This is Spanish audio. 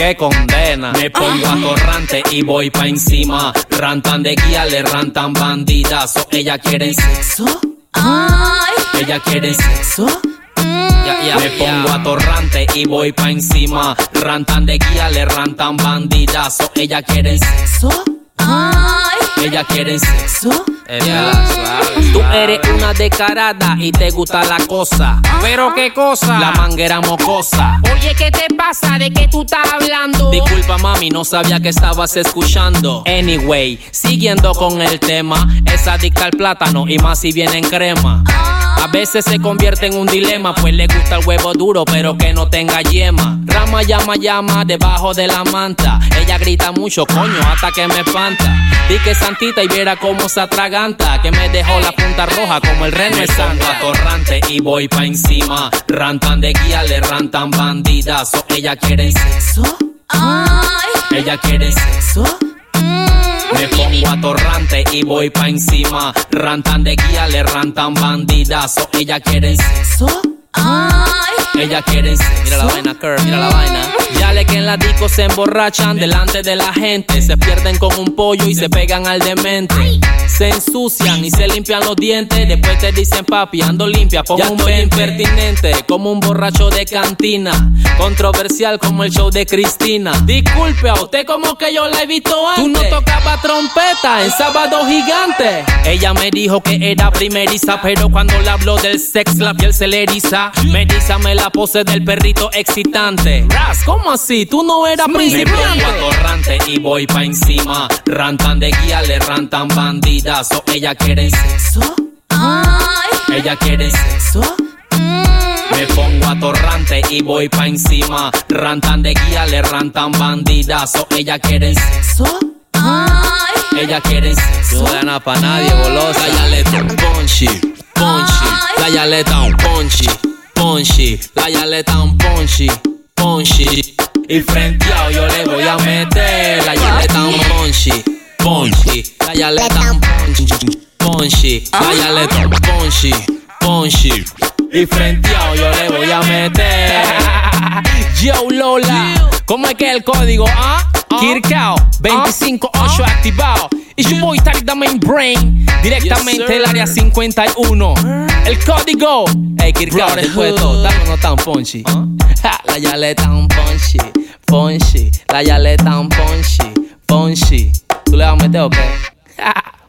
que condena. Me pongo atorrante y voy pa' encima. Rantan de guía, le rantan bandidazo. Ella quiere sexo. Ay. Ella quiere sexo. Me pongo atorrante y voy pa' encima. Rantan de guía, le rantan bandidazo. Ella quiere sexo. Ay. Ella quiere sexo. Tú eres una descarada y te gusta la cosa. ¿Pero qué cosa? La manguera mocosa. Oye, ¿qué te pasa? ¿De qué tú estás hablando? Disculpa, mami, no sabía que estabas escuchando. Anyway, siguiendo con el tema, es adicta al plátano y más si viene en crema. A veces se convierte en un dilema, pues le gusta el huevo duro, pero que no tenga yema. Rama llama, llama, debajo de la manta. Ella grita mucho, coño, hasta que me espanta. Di que santita y viera cómo se atraganta, que me dejó la punta roja como el reno de santa. Atorrante y voy pa' encima. Rantan de guía, le rantan bandidazo. Ella quiere sexo. Ay. Ella quiere sexo. Me pongo atorrante y voy pa' encima. Rantan de guía, le rantan bandidazo. Ella quiere sexo. Ay. Ella quiere sexo. Mira la vaina, Kurt, mira la vaina. Ya le que en la disco se emborrachan delante de la gente. Se pierden con un pollo y se pegan al demente. Se ensucian y se limpian los dientes. Después te dicen, papi, ando limpia, pongo un 20. Impertinente, como un borracho de cantina. Controversial como el show de Cristina. Disculpe, a usted como que yo la he visto antes. Tú no tocabas trompeta en Sábado Gigante. Ella me dijo que era primeriza, pero cuando le habló del sex la piel se le eriza. Merízame la pose del perrito excitante. Ras, ¿cómo así? Tú no eras principiante. Me pongo atorrante y voy pa' encima. Rantan de guía, le rantan bandidazo. Ella quiere sexo. Ay. Ella quiere sexo. Me pongo atorrante y voy pa' encima. Rantan de guía, le rantan bandidazo. Ella quiere sexo. Ay. Ella quiere sexo. No gana pa' nadie, golosa. La yaleta un ponchi, ponchi. La yaleta un ponchi, ponchi. La yaleta un ponchi, ponchi. Y frenteado yo le voy a meter. La yaleta un ponchi, ponchi. La yaleta un ponchi, ponchi. La yaleta un ponchi, ponchi. Y frenteado yo le voy a meter. Yo Lola, ¿cómo es que es el código? Kirkao 258 activado. Y su boy Tariq the Main Brain. Directamente del área 51. El código. Hey Kirkao, después de todo, dame no tan ponchi. La yaleta un ponchi, ponchi. La yaleta un ponchi, ponchi. ¿Tú le vas a meter o qué?